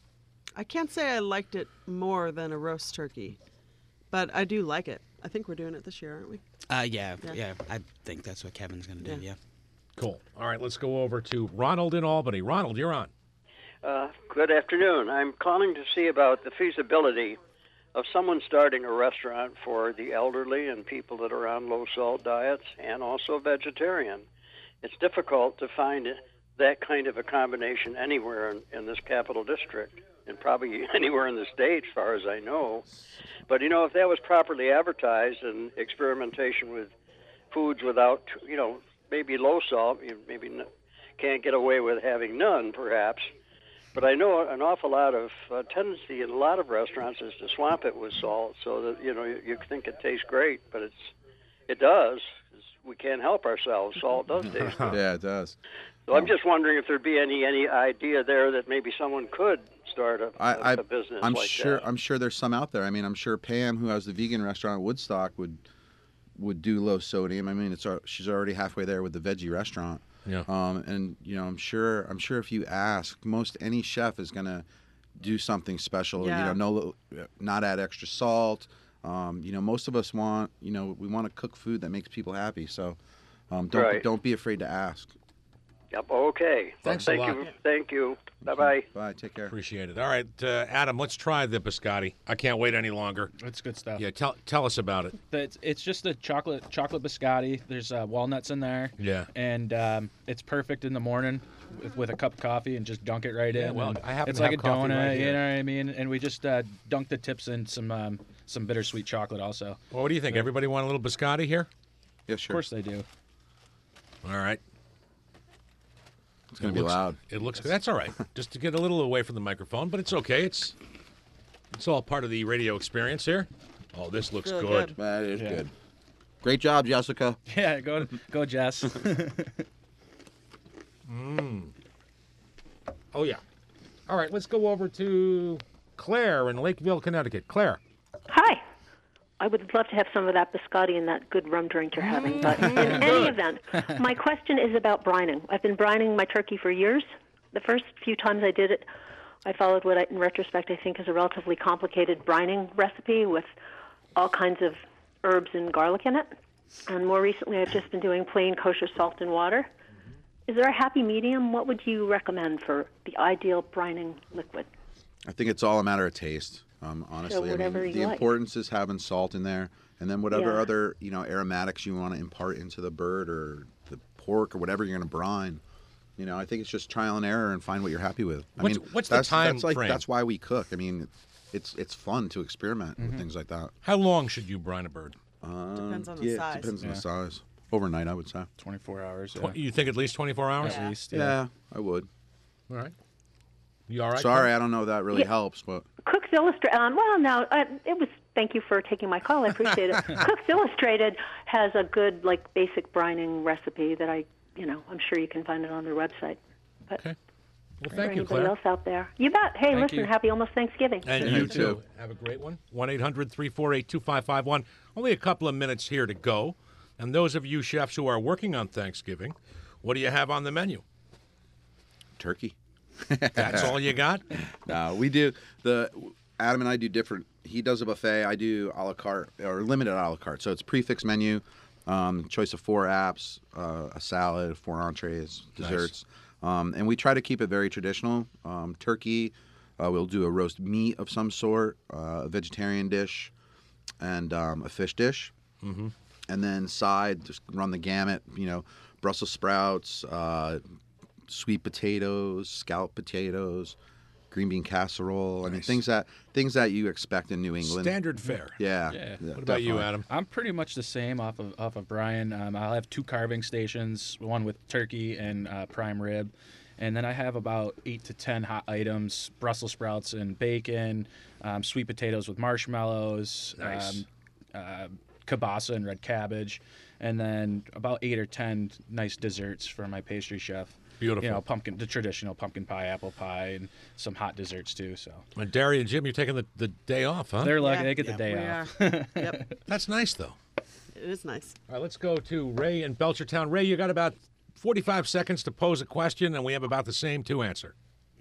I can't say I liked it more than a roast turkey, but I do like it. I think we're doing it this year, aren't we? Uh, yeah, Yeah. yeah, I think that's what Kevin's going to do, Yeah. yeah. Cool. All right, let's go over to Ronald in Albany. Ronald, you're on. Uh, good afternoon. I'm calling to see about the feasibility of someone starting a restaurant for the elderly and people that are on low-salt diets and also vegetarian. It's difficult to find that kind of a combination anywhere in, in this capital district and probably anywhere in the state, as far as I know. But, you know, if that was properly advertised and experimentation with foods without, you know, maybe low salt, you maybe n- can't get away with having none, perhaps. But I know an awful lot of uh, tendency in a lot of restaurants is to swamp it with salt, so that you know you, you think it tastes great, but it's it does. It's, we can't help ourselves. Salt does taste good. yeah, it does. So I'm just wondering if there'd be any any idea there that maybe someone could start a, I, a, I, a business I'm like sure. that. I'm sure there's some out there. I mean, I'm sure Pam, who has the vegan restaurant at Woodstock, would would do low sodium. I mean, it's al- she's already halfway there with the veggie restaurant. Yeah. Um, and you know, I'm sure. I'm sure if you ask, most any chef is gonna do something special. Yeah. You know, no, not add extra salt. Um, you know, most of us want. You know, we want to cook food that makes people happy. So, um, don't Right. don't be afraid to ask. Yep. Okay. Thanks well, a thank lot. you. Thank you. Bye bye. Bye. Take care. Appreciate it. All right, uh, Adam, let's try the biscotti. I can't wait any longer. It's good stuff. Yeah, tell tell us about it. It's, it's just a chocolate chocolate biscotti. There's uh, walnuts in there. Yeah. And um, it's perfect in the morning with, with a cup of coffee and just dunk it right Yeah, in. well, and I happen it's to like have a coffee donut, right you here. know what I mean? And we just uh, dunk the tips in some um, some bittersweet chocolate also. Well, what do you think? Everybody want a little biscotti here? Yeah, Of course they do. All right. It's going to be looks- loud. It looks good. That's all right. Just to get a little away from the microphone, but it's okay. It's it's all part of the radio experience here. Oh, this looks Really good. good. That is Yeah. good. Great job, Jessica. Yeah, go go, Jess. Mm. Oh, yeah. All right, let's go over to Claire in Lakeville, Connecticut. Claire. Hi. I would love to have some of that biscotti and that good rum drink you're having. But in any Good. event, my question is about brining. I've been brining my turkey for years. The first few times I did it, I followed what, I, in retrospect, I think is a relatively complicated brining recipe with all kinds of herbs and garlic in it. And more recently, I've just been doing plain kosher salt and water. Is there a happy medium? What would you recommend for the ideal brining liquid? I think it's all a matter of taste. Um, honestly, I whatever mean, you the like. importance is having salt in there, and then whatever Yeah. other you know aromatics you want to impart into the bird or the pork or whatever you're going to brine. You know, I think it's just trial and error and find what you're happy with. I What's- mean, what's the that's, time that's like frame? that's why we cook. I mean, it's it's fun to experiment with things like that. How long should you brine a bird? Um, Depends on the yeah, size. It depends on Yeah. the size. Overnight, I would say. twenty-four hours. Tw- You think at least twenty-four hours? At least, Yeah, yeah. I would. All right. You all right? Sorry, Claire? I don't know if that really Yeah. helps, but Cook's Illustrated. Um, well, no, uh, it was. Thank you for taking my call. I appreciate it. Cook's Illustrated has a good, like, basic brining recipe that I, you know, I'm sure you can find it on their website. But Okay. Well, for thank you, anybody Claire. else out there, you bet. Hey, Thank listen, you. happy almost Thanksgiving. And Yeah, you you too. too. Have a great one. one eight hundred three four eight two five five one. Only a couple of minutes here to go. And those of you chefs who are working on Thanksgiving, what do you have on the menu? turkey. That's all you got? No, we do the Adam and I do different. He does a buffet. I do a la carte or limited a la carte. So it's prefix menu, um, choice of four apps, uh, a salad, four entrees, desserts, um, and we try to keep it very traditional. Um, turkey, uh, we'll do a roast meat of some sort, uh, a vegetarian dish, and um, a fish dish. Mm-hmm. And then side, just run the gamut. You know, Brussels sprouts, uh, sweet potatoes, scalloped potatoes, green bean casserole. I mean, things that things that you expect in New England. Standard fare. Yeah. Yeah. yeah, What about you, definitely. Adam? I'm pretty much the same off of off of Brian. Um, I'll have two carving stations, one with turkey and uh, prime rib, and then I have about eight to ten hot items: Brussels sprouts and bacon, um, sweet potatoes with marshmallows, Nice. um, uh, kielbasa and red cabbage, and then about eight or ten nice desserts for my pastry chef. Beautiful. You know, pumpkin, the traditional pumpkin pie, apple pie, and some hot desserts too. So And Derry and Jim, you're taking the, the day off, huh? they're lucky Yeah. they get Yeah, the day we off. are. Yep, That's nice, though. it is nice. All right, let's go to Ray in Belchertown. Ray, you got about forty-five seconds to pose a question, and we have about the same to answer.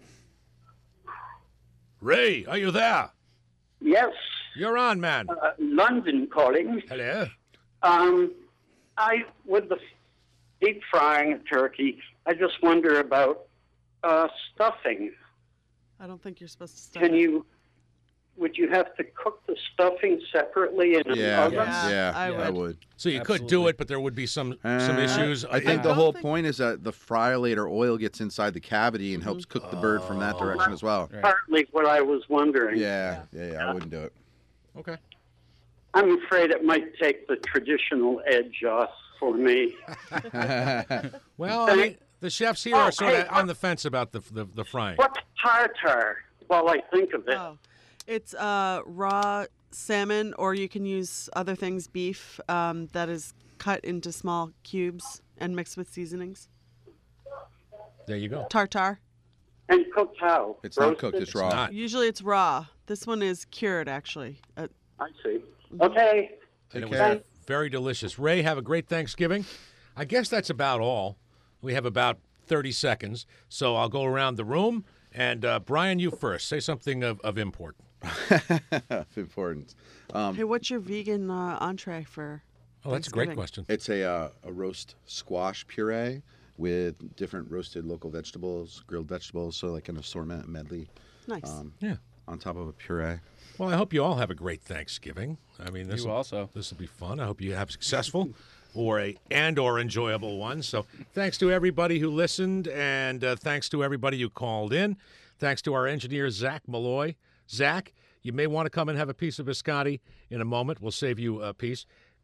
Ray, are you there? Yes, You're on, man. uh, London calling. Hello. Um, I with the deep frying of turkey, I just wonder about uh, stuffing. I don't think you're supposed to stuff Can it. you? Would you have to cook the stuffing separately in an Yeah, oven? yeah, Yeah, I I would. would. So you could do Absolutely. it, but there would be some some Uh, issues. I think Uh, the don't whole think- point is that the fryer oil gets inside the cavity and helps cook the bird from that direction as well. Right. Partly what I was wondering. Yeah, yeah, yeah, I wouldn't do it. Okay. I'm afraid it might take the traditional edge off for me. Well, I mean, the chefs here Oh, are sort hey, of on the fence about the the, the frying. What's tartar? While I think of it. Oh, it's uh, raw salmon, or you can use other things, beef um, that is cut into small cubes and mixed with seasonings. There you go. Tartar. And cooked how? It's not Roasted? cooked, it's raw. not. Usually it's raw. This one is cured, actually. Uh, I see. Okay. And it Take was care. very delicious. Ray, have a great Thanksgiving. I guess that's about all. We have about thirty seconds, so I'll go around the room. And uh, Brian, you first. Say something of, of import. Of importance. Um, hey, what's your vegan uh, entree for? Oh, that's a great Thanksgiving? question. It's a uh, a roast squash puree with different roasted local vegetables, grilled vegetables, so like an assortment medley. Nice. Um, Yeah. On top of a puree. Well, I hope you all have a great Thanksgiving. I mean, this You also. this will be fun. I hope you have successful or a and or enjoyable one. So, thanks to everybody who listened, and uh, thanks to everybody who called in. Thanks to our engineer Zach Malloy. Zach, you may want to come and have a piece of biscotti in a moment. We'll save you a piece.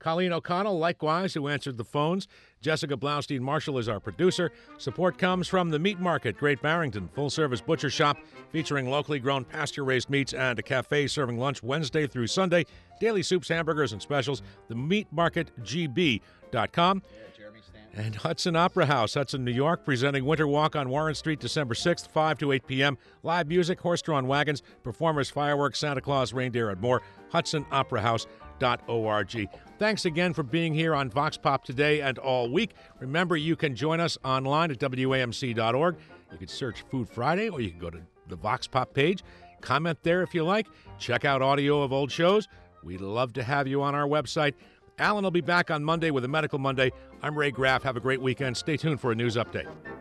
Colleen O'Connell, likewise, who answered the phones. Jessica Blaustein-Marshall is our producer. Support comes from the Meat Market, Great Barrington, full-service butcher shop featuring locally grown pasture-raised meats and a cafe serving lunch Wednesday through Sunday. Daily soups, hamburgers, and specials. The meat market g b dot com. And Hudson Opera House, Hudson, New York, presenting Winter Walk on Warren Street, December sixth, five to eight p.m. Live music, horse-drawn wagons, performers, fireworks, Santa Claus, reindeer, and more. hudson opera house dot org. Thanks again for being here on Vox Pop today and all week. Remember, you can join us online at W A M C dot org. You can search Food Friday, or you can go to the Vox Pop page. Comment there if you like. Check out audio of old shows. We'd love to have you on our website. Alan will be back on Monday with a Medical Monday. I'm Ray Graff. Have a great weekend. Stay tuned for a news update.